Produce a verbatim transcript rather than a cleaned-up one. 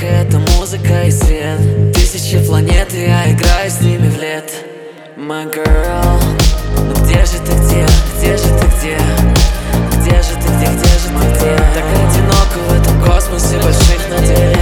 это музыка и свет. Тысячи планет, и я играю с ними в лет. My girl, ну где же ты, где? Где же ты, где? Где же ты, где, где же ты, где? Так одиноко в этом космосе больших надежд.